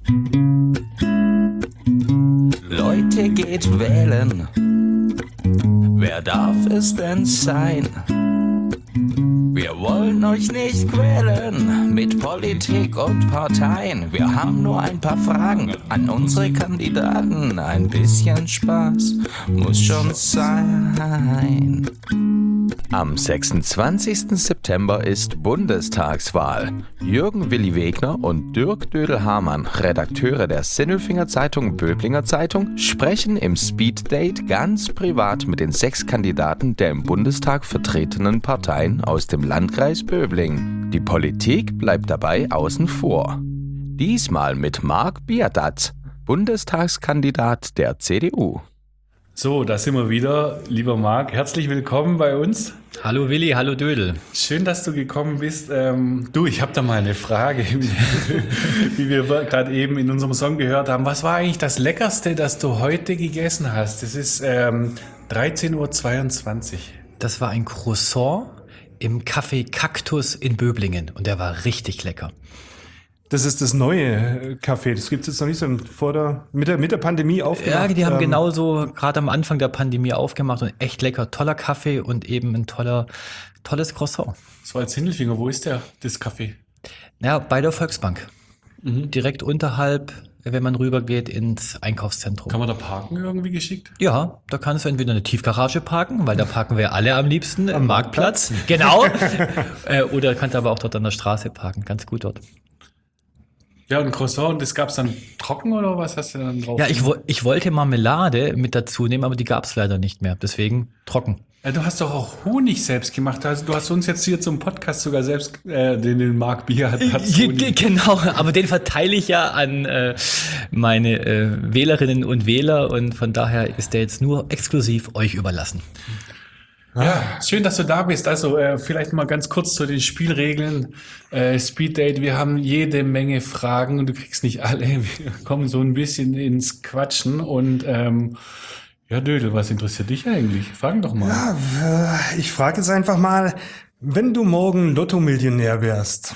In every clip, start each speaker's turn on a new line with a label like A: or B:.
A: Leute, geht wählen. Wer darf es denn sein? Wir wollen euch nicht quälen mit Politik und Parteien. Wir haben nur ein paar Fragen an unsere Kandidaten. Ein bisschen Spaß muss schon sein. Am 26. September ist Bundestagswahl. Jürgen Willi Wegner und Dirk Dödel-Hamann, Redakteure der Sinnelfinger Zeitung Böblinger Zeitung, sprechen im Speeddate ganz privat mit den 6 Kandidaten der im Bundestag vertretenen Parteien aus dem Landkreis Böbling. Die Politik bleibt dabei außen vor. Diesmal mit Marc Biadatz, Bundestagskandidat der CDU.
B: So, da sind wir wieder. Lieber Marc, herzlich willkommen bei uns.
C: Hallo Willi, hallo Dödel.
B: Schön, dass du gekommen bist. Ich habe da mal eine Frage, wie wir gerade eben in unserem Song gehört haben. Was war eigentlich das Leckerste, das du heute gegessen hast? Das ist 13:22 Uhr.
C: Das war ein Croissant im Café Kaktus in Böblingen und der war richtig lecker.
D: Das ist das neue Café. Das gibt es jetzt noch nicht so mit der Pandemie aufgemacht.
C: Ja, die haben genauso gerade am Anfang der Pandemie aufgemacht und echt lecker. Toller Kaffee und eben ein tolles Croissant.
B: So als Hindelfinger, wo ist das Café?
C: Ja, bei der Volksbank. Direkt unterhalb, wenn man rübergeht ins Einkaufszentrum.
B: Kann man da parken irgendwie geschickt?
C: Ja, da kannst du entweder eine Tiefgarage parken, weil da parken wir alle am liebsten im Marktplatz. Genau. Oder kannst aber auch dort an der Straße parken. Ganz gut dort.
B: Ja, und Croissant, das gab es dann trocken oder was hast du dann drauf?
C: Ja, ich wollte Marmelade mit dazu nehmen, aber die gab es leider nicht mehr. Deswegen trocken.
B: Ja, du hast doch auch Honig selbst gemacht. Also du hast uns jetzt hier zum Podcast sogar selbst den Marc Biadatz Honig.
C: Genau, aber den verteile ich ja an meine Wählerinnen und Wähler und von daher ist der jetzt nur exklusiv euch überlassen.
B: Ja, schön, dass du da bist. Also vielleicht mal ganz kurz zu den Spielregeln. Speeddate, wir haben jede Menge Fragen und du kriegst nicht alle. Wir kommen so ein bisschen ins Quatschen und ja, Dödel, was interessiert dich eigentlich? Fragen doch mal.
D: Ja, ich frage jetzt einfach mal, wenn du morgen Lotto-Millionär wärst,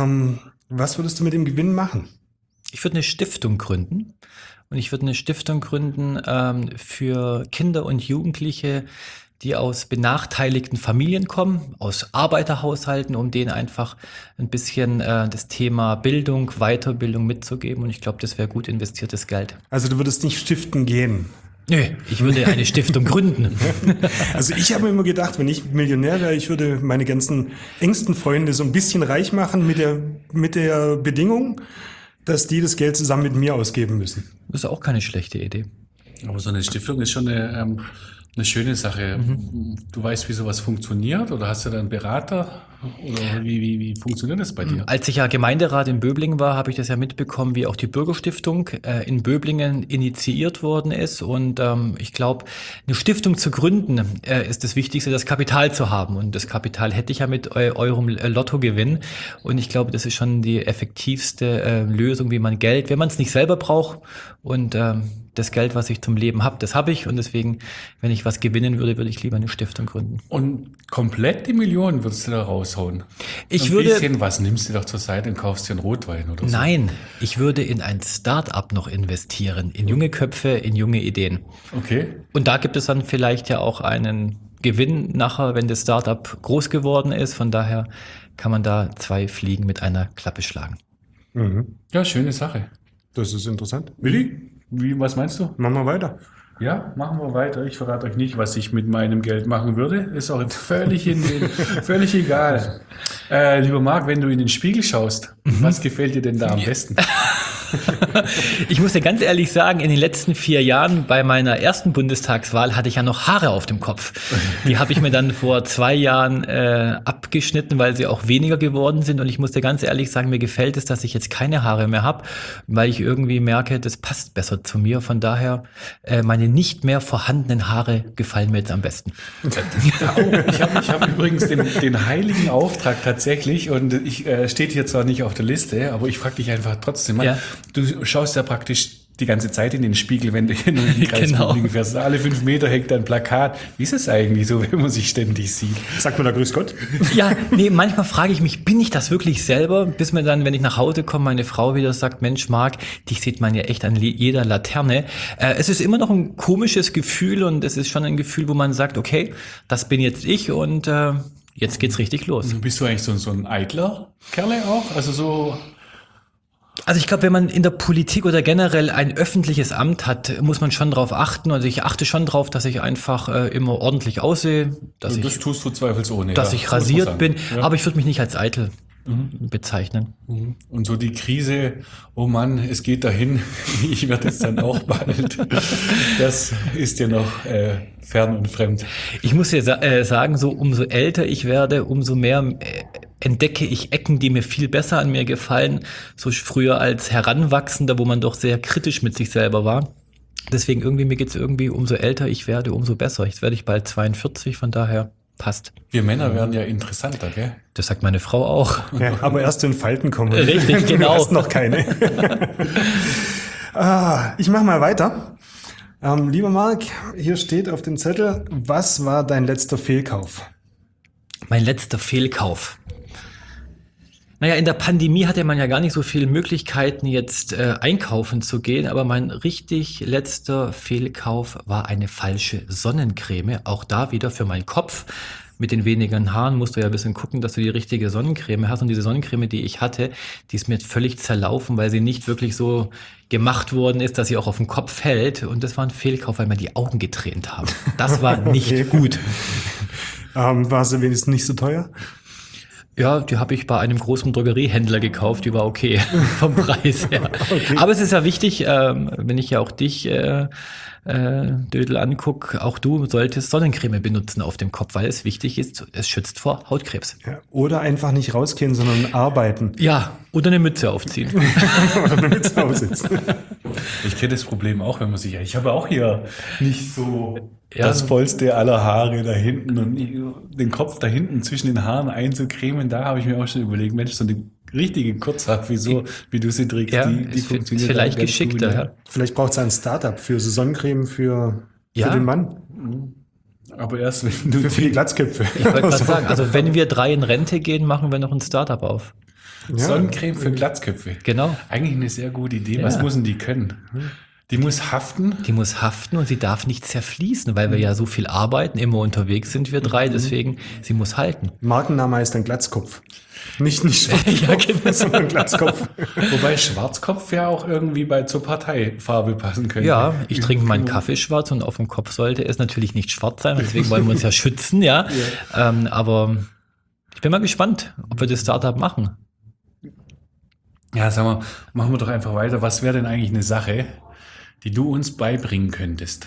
D: was würdest du mit dem Gewinn machen?
C: Ich würde eine Stiftung gründen. Und ich würde eine Stiftung gründen für Kinder und Jugendliche, die aus benachteiligten Familien kommen, aus Arbeiterhaushalten, um denen einfach ein bisschen das Thema Bildung, Weiterbildung mitzugeben. Und ich glaube, das wäre gut investiertes Geld.
D: Also du würdest nicht stiften gehen?
C: Nö, ich würde eine Stiftung gründen.
D: Also ich habe mir immer gedacht, wenn ich Millionär wäre, ich würde meine ganzen engsten Freunde so ein bisschen reich machen mit der Bedingung, dass die das Geld zusammen mit mir ausgeben müssen.
C: Das ist auch keine schlechte Idee.
B: Aber so eine Stiftung ist schon eine schöne Sache. Du weißt, wie sowas funktioniert oder hast du da einen Berater? Oder wie funktioniert das bei dir?
C: Als ich ja Gemeinderat in Böblingen war, habe ich das ja mitbekommen, wie auch die Bürgerstiftung in Böblingen initiiert worden ist. Und ich glaube, eine Stiftung zu gründen ist das Wichtigste, das Kapital zu haben. Und das Kapital hätte ich ja mit eurem Lottogewinn. Und ich glaube, das ist schon die effektivste Lösung, wie man Geld, wenn man es nicht selber braucht und das Geld, was ich zum Leben habe, das habe ich. Und deswegen, wenn ich was gewinnen würde, würde ich lieber eine Stiftung gründen.
B: Und komplett die Millionen würdest du da raushauen?
C: Ich
B: würde... Ein bisschen was nimmst du doch zur Seite und kaufst dir einen Rotwein oder so.
C: Nein, ich würde in ein Start-up noch investieren, in junge Köpfe, in junge Ideen.
B: Okay.
C: Und da gibt es dann vielleicht ja auch einen Gewinn nachher, wenn das Start-up groß geworden ist. Von daher kann man da 2 Fliegen mit einer Klappe schlagen.
D: Mhm.
B: Ja, schöne Sache.
D: Das ist interessant. Willi?
B: Was meinst du?
D: Machen wir weiter.
B: Ja, machen wir weiter. Ich verrate euch nicht, was ich mit meinem Geld machen würde. Ist auch völlig egal. Lieber Marc, wenn du in den Spiegel schaust, was gefällt dir denn da am besten?
C: Ich muss dir ganz ehrlich sagen, in den letzten 4 Jahren bei meiner ersten Bundestagswahl hatte ich ja noch Haare auf dem Kopf. Die habe ich mir dann vor 2 Jahren abgeschnitten, weil sie auch weniger geworden sind. Und ich muss dir ganz ehrlich sagen, mir gefällt es, dass ich jetzt keine Haare mehr habe, weil ich irgendwie merke, das passt besser zu mir. Von daher, meine nicht mehr vorhandenen Haare gefallen mir jetzt am besten.
B: Ich hab übrigens den heiligen Auftrag tatsächlich, und ich steht hier zwar nicht auf der Liste, aber ich frage dich einfach trotzdem mal.
C: Ja.
B: Du schaust ja praktisch die ganze Zeit in den Spiegel, wenn du in den Kreis
C: Genau.
B: fährst. Alle 5 Meter hängt ein Plakat. Wie ist es eigentlich so, wenn man sich ständig sieht?
D: Sagt man da Grüß Gott?
C: Ja, nee, manchmal frage ich mich, bin ich das wirklich selber? Bis mir dann, wenn ich nach Hause komme, meine Frau wieder sagt, Mensch, Marc, dich sieht man ja echt an jeder Laterne. Es ist immer noch ein komisches Gefühl und es ist schon ein Gefühl, wo man sagt, okay, das bin jetzt ich und jetzt geht's richtig los.
B: Bist du eigentlich so ein eitler Kerle auch? Also so...
C: Also ich glaube, wenn man in der Politik oder generell ein öffentliches Amt hat, muss man schon drauf achten. Also ich achte schon drauf, dass ich einfach immer ordentlich aussehe, dass
B: das tust du zweifelsohne.
C: ich
B: muss man
C: rasiert
B: sagen.
C: bin.
B: Ja.
C: Aber ich würde mich nicht als eitel bezeichnen.
B: Und so die Krise, oh Mann, es geht dahin, ich werde es dann auch bald. Das ist dir noch fern und fremd.
C: Ich muss dir sagen, so umso älter ich werde, umso mehr entdecke ich Ecken, die mir viel besser an mir gefallen. So früher als Heranwachsender, wo man doch sehr kritisch mit sich selber war. Deswegen irgendwie, mir geht's irgendwie, umso älter ich werde, umso besser. Jetzt werde ich bald 42, von daher passt.
B: Wir Männer werden ja interessanter, gell?
C: Das sagt meine Frau auch.
D: Ja, aber erst in Falten kommen.
C: Richtig, genau.
D: Du hast noch keine. Ich mache mal weiter. Lieber Marc, hier steht auf dem Zettel, was war dein letzter Fehlkauf?
C: Mein letzter Fehlkauf. Naja, in der Pandemie hatte man ja gar nicht so viele Möglichkeiten, jetzt einkaufen zu gehen, aber mein richtig letzter Fehlkauf war eine falsche Sonnencreme. Auch da wieder für meinen Kopf. Mit den wenigen Haaren musst du ja ein bisschen gucken, dass du die richtige Sonnencreme hast. Und diese Sonnencreme, die ich hatte, die ist mir völlig zerlaufen, weil sie nicht wirklich so gemacht worden ist, dass sie auch auf den Kopf hält. Und das war ein Fehlkauf, weil mir die Augen getränt haben. Das war nicht gut.
D: War sie wenigstens nicht so teuer?
C: Ja, die habe ich bei einem großen Drogeriehändler gekauft, die war okay vom Preis her. Okay. Aber es ist ja wichtig, wenn ich ja auch dich, Dödel, angucke, auch du solltest Sonnencreme benutzen auf dem Kopf, weil es wichtig ist, es schützt vor Hautkrebs.
D: Ja, oder einfach nicht rausgehen, sondern arbeiten.
C: Ja, oder eine Mütze aufziehen.
D: Oder eine Mütze aufsitzen.
B: Ich kenne das Problem auch, wenn man sich... Ich habe auch hier nicht so
C: Ja.
B: das vollste aller Haare da hinten und den Kopf da hinten zwischen den Haaren einzucremen. Da habe ich mir auch schon überlegt, Mensch, so eine richtige Kurzhaarfrisur, wie du sie trägst,
C: Ja,
B: die
C: ist
B: funktioniert
C: vielleicht
B: auch ganz
C: geschickter.
B: gut,
C: Ja.
D: Vielleicht braucht es ein Startup für so Sonnencreme für
C: Ja.
D: den Mann.
B: Aber erst wenn du...
D: Für die Glatzköpfe.
C: Ich wollte gerade sagen, also wenn wir 3 in Rente gehen, machen wir noch ein Startup auf.
D: Ja.
B: Sonnencreme für Glatzköpfe.
C: Genau.
B: Eigentlich eine sehr gute Idee.
C: Ja.
B: Was müssen die können? Die muss haften.
C: Die muss haften und sie darf nicht zerfließen, weil wir ja so viel arbeiten, immer unterwegs sind wir 3, deswegen, sie muss halten.
D: Markenname heißt dann Glatzkopf. Nicht Schwarzkopf,
C: Ja, genau.
D: sondern Glatzkopf.
B: Wobei Schwarzkopf ja auch irgendwie zur Parteifarbe passen könnte.
C: Ja, ich trinke meinen Kaffee schwarz und auf dem Kopf sollte es natürlich nicht schwarz sein, deswegen wollen wir uns ja schützen, ja. Aber ich bin mal gespannt, ob wir das Startup machen.
B: Ja, sag mal, machen wir doch einfach weiter. Was wäre denn eigentlich eine Sache, die du uns beibringen könntest?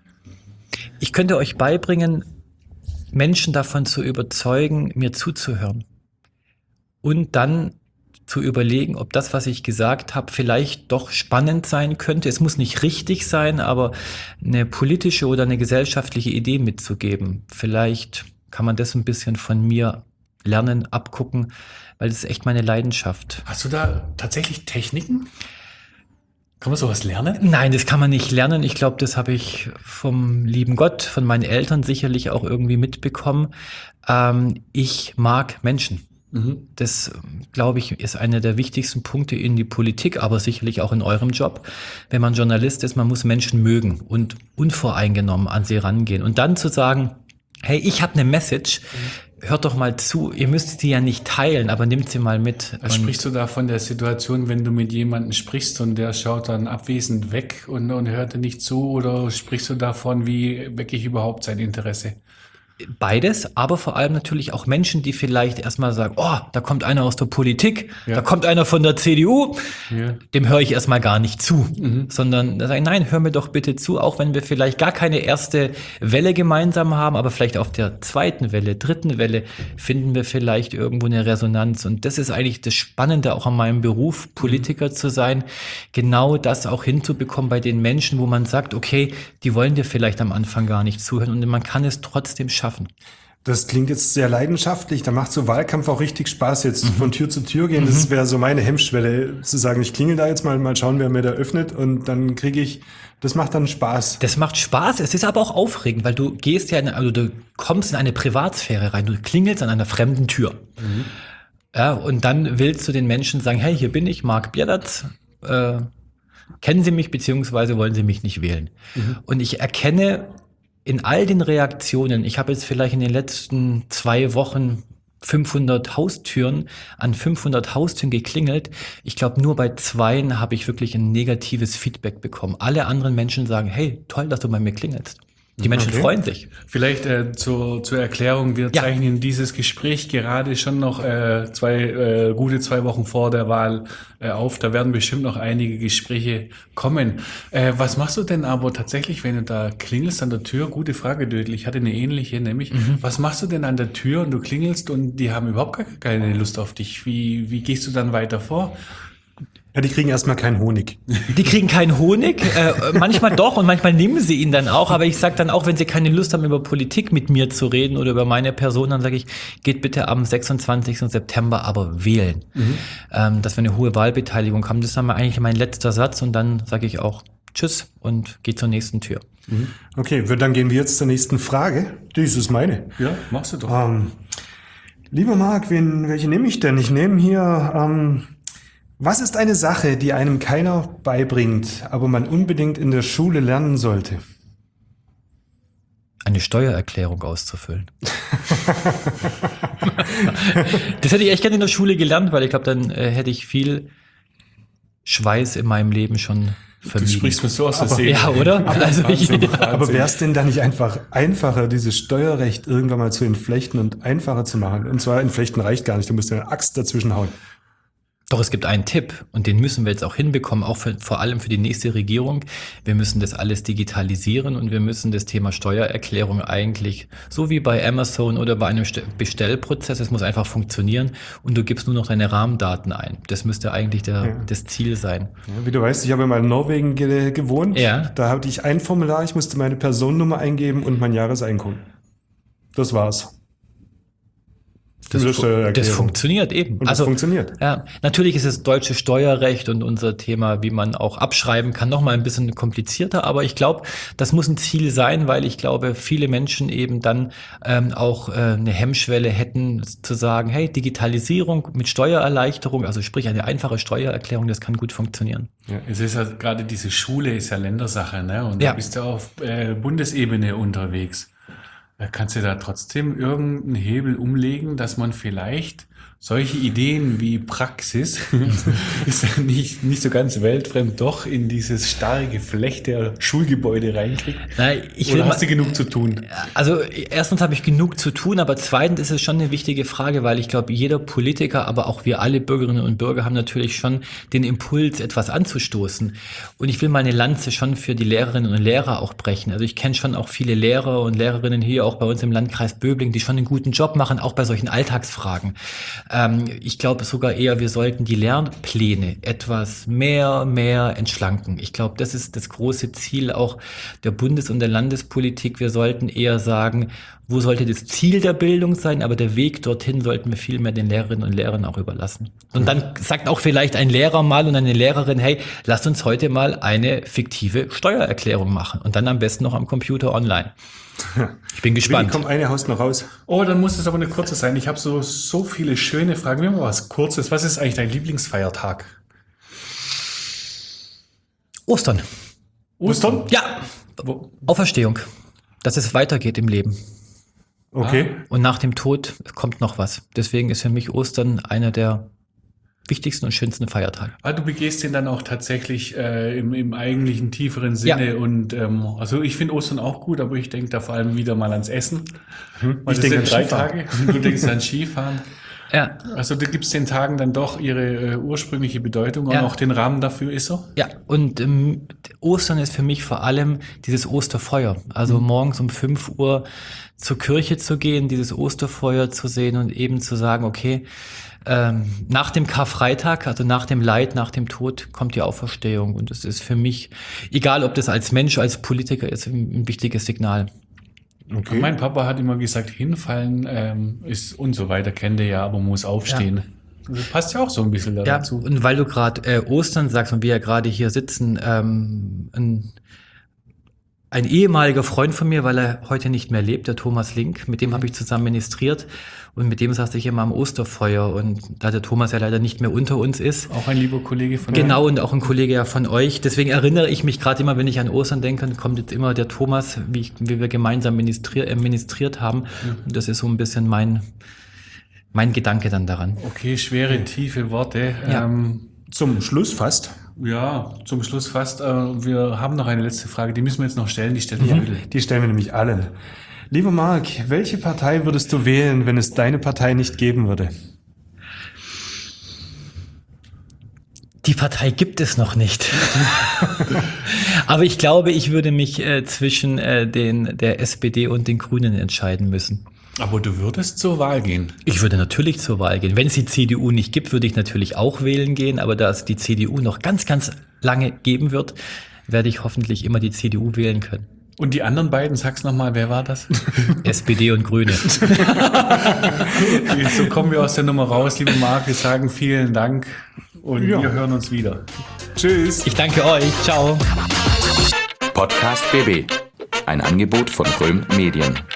C: Ich könnte euch beibringen, Menschen davon zu überzeugen, mir zuzuhören. Und dann zu überlegen, ob das, was ich gesagt habe, vielleicht doch spannend sein könnte. Es muss nicht richtig sein, aber eine politische oder eine gesellschaftliche Idee mitzugeben. Vielleicht kann man das ein bisschen von mir lernen, abgucken, weil das ist echt meine Leidenschaft.
B: Hast du da tatsächlich Techniken? Kann man sowas lernen?
C: Nein, das kann man nicht lernen. Ich glaube, das habe ich vom lieben Gott, von meinen Eltern sicherlich auch irgendwie mitbekommen. Ich mag Menschen. Das, glaube ich, ist einer der wichtigsten Punkte in die Politik, aber sicherlich auch in eurem Job. Wenn man Journalist ist, man muss Menschen mögen und unvoreingenommen an sie rangehen. Und dann zu sagen, hey, ich habe eine Message, hört doch mal zu, ihr müsst sie ja nicht teilen, aber nehmt sie mal mit.
B: Also sprichst du da von der Situation, wenn du mit jemandem sprichst und der schaut dann abwesend weg und hört dir nicht zu, oder sprichst du davon, wie wecke ich überhaupt sein Interesse?
C: Beides, aber vor allem natürlich auch Menschen, die vielleicht erstmal sagen, oh, da kommt einer aus der Politik,
B: Ja.
C: da kommt einer von der CDU,
B: Ja.
C: dem höre ich erstmal gar nicht zu, sondern da sagen, nein, hör mir doch bitte zu, auch wenn wir vielleicht gar keine erste Welle gemeinsam haben, aber vielleicht auf der zweiten Welle, dritten Welle finden wir vielleicht irgendwo eine Resonanz, und das ist eigentlich das Spannende auch an meinem Beruf, Politiker zu sein, genau das auch hinzubekommen bei den Menschen, wo man sagt, okay, die wollen dir vielleicht am Anfang gar nicht zuhören, und man kann es trotzdem schaffen.
D: Das klingt jetzt sehr leidenschaftlich. Da macht so Wahlkampf auch richtig Spaß, jetzt von Tür zu Tür gehen. Das wäre so meine Hemmschwelle, zu sagen, ich klingel da jetzt mal schauen, wer mir da öffnet und dann das macht dann Spaß.
C: Das macht Spaß, es ist aber auch aufregend, weil du gehst ja, du kommst in eine Privatsphäre rein, du klingelst an einer fremden Tür. Ja, und dann willst du den Menschen sagen, hey, hier bin ich, Marc Bielatz, kennen Sie mich, beziehungsweise wollen Sie mich nicht wählen? Und ich erkenne in all den Reaktionen, ich habe jetzt vielleicht in den letzten 2 Wochen 500 Haustüren geklingelt. Ich glaube, nur bei 2 habe ich wirklich ein negatives Feedback bekommen. Alle anderen Menschen sagen, hey, toll, dass du bei mir klingelst. Die Menschen freuen sich.
B: Vielleicht zur Erklärung, wir zeichnen dieses Gespräch gerade schon noch gute 2 Wochen vor der Wahl auf. Da werden bestimmt noch einige Gespräche kommen. Was machst du denn aber tatsächlich, wenn du da klingelst an der Tür? Gute Frage, Dödel. Ich hatte eine ähnliche, nämlich, was machst du denn an der Tür und du klingelst und die haben überhaupt gar keine Lust auf dich? Wie gehst du dann weiter vor?
D: Ja, die kriegen erstmal keinen Honig.
C: Die kriegen keinen Honig, manchmal doch und manchmal nehmen sie ihn dann auch, aber ich sage dann auch, wenn sie keine Lust haben, über Politik mit mir zu reden oder über meine Person, dann sage ich, geht bitte am 26. September aber wählen, dass wir eine hohe Wahlbeteiligung haben. Das ist dann eigentlich mein letzter Satz und dann sage ich auch Tschüss und gehe zur nächsten Tür.
D: Okay, dann gehen wir jetzt zur nächsten Frage. Das ist meine.
B: Ja, machst du doch.
D: Lieber Marc, welche nehme ich denn? Ich nehme hier... was ist eine Sache, die einem keiner beibringt, aber man unbedingt in der Schule lernen sollte?
C: Eine Steuererklärung auszufüllen. Das hätte ich echt gerne in der Schule gelernt, weil ich glaube, dann hätte ich viel Schweiß in meinem Leben schon vermieden.
B: Du sprichst mir so aus der Seele.
C: Ja, oder?
D: Aber wäre es denn da nicht einfach einfacher, dieses Steuerrecht irgendwann mal zu entflechten und einfacher zu machen? Und zwar entflechten reicht gar nicht, du musst ja eine Axt dazwischen hauen.
C: Doch es gibt einen Tipp und den müssen wir jetzt auch hinbekommen, auch vor allem für die nächste Regierung. Wir müssen das alles digitalisieren und wir müssen das Thema Steuererklärung eigentlich, so wie bei Amazon oder bei einem Bestellprozess, es muss einfach funktionieren und du gibst nur noch deine Rahmendaten ein. Das müsste eigentlich das Ziel sein.
D: Ja, wie du weißt, ich habe mal in Norwegen gewohnt.
C: Ja.
D: Da hatte ich ein Formular, ich musste meine Personennummer eingeben und mein Jahreseinkommen. Das war's.
C: Das funktioniert eben.
D: Und das funktioniert.
C: Ja, natürlich ist das deutsche Steuerrecht und unser Thema, wie man auch abschreiben kann, noch mal ein bisschen komplizierter. Aber ich glaube, das muss ein Ziel sein, weil ich glaube, viele Menschen eben dann auch eine Hemmschwelle hätten, zu sagen, hey, Digitalisierung mit Steuererleichterung, also sprich eine einfache Steuererklärung, das kann gut funktionieren.
B: Ja, es ist ja gerade diese Schule ist ja Ländersache, ne? Und du bist ja auf Bundesebene unterwegs. Kannst du da trotzdem irgendeinen Hebel umlegen, dass man vielleicht solche Ideen wie Praxis, ist ja nicht so ganz weltfremd, doch in dieses starre Geflecht der Schulgebäude reinkriegt?
C: Nein,
B: Oder hast du genug zu tun?
C: Also erstens habe ich genug zu tun, aber zweitens ist es schon eine wichtige Frage, weil ich glaube, jeder Politiker, aber auch wir alle Bürgerinnen und Bürger haben natürlich schon den Impuls, etwas anzustoßen. Und ich will meine Lanze schon für die Lehrerinnen und Lehrer auch brechen. Also ich kenne schon auch viele Lehrer und Lehrerinnen hier, auch bei uns im Landkreis Böblingen, die schon einen guten Job machen, auch bei solchen Alltagsfragen. Ich glaube sogar eher, wir sollten die Lernpläne etwas mehr entschlanken. Ich glaube, das ist das große Ziel auch der Bundes- und der Landespolitik. Wir sollten eher sagen, wo sollte das Ziel der Bildung sein, aber der Weg dorthin sollten wir viel mehr den Lehrerinnen und Lehrern auch überlassen. Und dann sagt auch vielleicht ein Lehrer mal und eine Lehrerin, hey, lasst uns heute mal eine fiktive Steuererklärung machen und dann am besten noch am Computer online. Ich bin gespannt.
D: Komm, eine haust noch raus.
B: Oh, dann muss es aber eine kurze sein. Ich habe so viele schöne Fragen. Wir haben mal was Kurzes. Was ist eigentlich dein Lieblingsfeiertag?
C: Ostern.
B: Ostern?
C: Ja. Auferstehung. Dass es weitergeht im Leben.
D: Okay.
C: Und nach dem Tod kommt noch was. Deswegen ist für mich Ostern einer der wichtigsten und schönsten Feiertage.
B: Du begehst den dann auch tatsächlich im eigentlichen tieferen Sinne.
C: Ja.
B: Und also ich finde Ostern auch gut, aber ich denke da vor allem wieder mal ans Essen.
D: Ich denke an
B: 3
D: Skifahren.
B: Tage. Du denkst an Skifahren.
C: Ja.
B: Also du gibst den Tagen dann doch ihre ursprüngliche Bedeutung und
C: Ja.
B: auch den Rahmen dafür ist so?
C: Ja, und Ostern ist für mich vor allem dieses Osterfeuer. Also morgens um 5 Uhr zur Kirche zu gehen, dieses Osterfeuer zu sehen und eben zu sagen, okay, nach dem Karfreitag, also nach dem Leid, nach dem Tod, kommt die Auferstehung. Und es ist für mich, egal ob das als Mensch, als Politiker ist, ein wichtiges Signal.
D: Okay.
B: Mein Papa hat immer gesagt, hinfallen ist und so weiter, kennt ihr ja, aber man muss aufstehen. Das passt ja auch so ein bisschen
C: Ja,
B: dazu.
C: und weil du gerade Ostern sagst und wir ja gerade hier sitzen, ein ehemaliger Freund von mir, weil er heute nicht mehr lebt, der Thomas Link, mit dem habe ich zusammen ministriert und mit dem saß ich immer am Osterfeuer und da der Thomas ja leider nicht mehr unter uns ist.
B: Auch ein lieber Kollege von
C: Genau, und auch ein Kollege ja von euch. Deswegen erinnere ich mich gerade immer, wenn ich an Ostern denke, dann kommt jetzt immer der Thomas, wie wir gemeinsam ministriert haben. Und das ist so ein bisschen mein Gedanke dann daran.
B: Okay, schwere, tiefe Worte.
C: Ja.
D: Zum Schluss fast.
B: Ja, zum Schluss fast. Wir haben noch eine letzte Frage, die müssen wir jetzt noch stellen, die stellen wir Ödel.
D: Die stellen wir nämlich alle. Lieber Marc, welche Partei würdest du wählen, wenn es deine Partei nicht geben würde?
C: Die Partei gibt es noch nicht. Aber ich glaube, ich würde mich zwischen der SPD und den Grünen entscheiden müssen.
B: Aber du würdest zur Wahl gehen.
C: Ich würde natürlich zur Wahl gehen. Wenn es die CDU nicht gibt, würde ich natürlich auch wählen gehen. Aber da es die CDU noch ganz, ganz lange geben wird, werde ich hoffentlich immer die CDU wählen können.
B: Und die anderen beiden, sag's nochmal, wer war das?
C: SPD und Grüne.
B: Okay, so kommen wir aus der Nummer raus, lieber Marc. Wir sagen vielen Dank und wir hören uns wieder.
D: Tschüss.
C: Ich danke euch. Ciao.
A: Podcast BB. Ein Angebot von Röhm Medien.